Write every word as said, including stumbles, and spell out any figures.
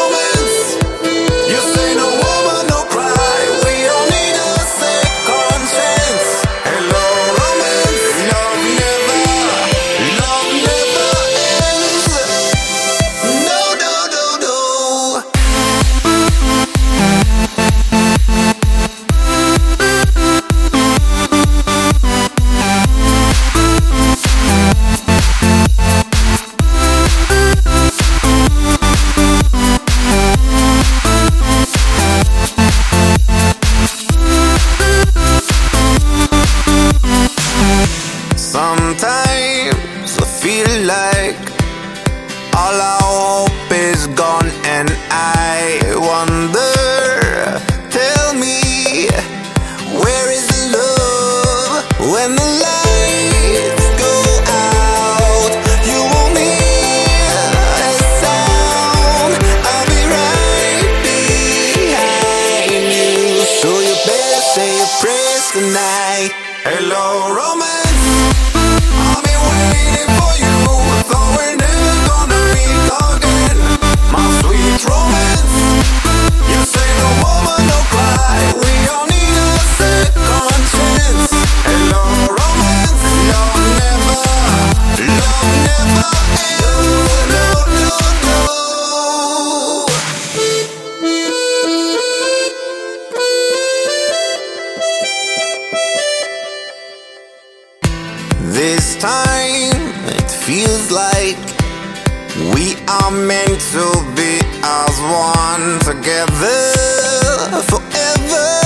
romance. You say no woman, no cry. We all need a second chance. Hello, romance. Love never, love never ends. No, no, no, no. Sometimes I feel like all our hope is gone, and I wonder, tell me, where is the love when the lights go out? You won't hear a sound. I'll be right behind you, so you better say your prayers tonight. Hello, romance. I've been waiting for you, thought we're never gonna meet again. My sweet romance. You say no woman, no cry. We all need a second chance. Hello, romance. Love never, love never ends. No, no, no. This time it feels like we are meant to be as one, together forever.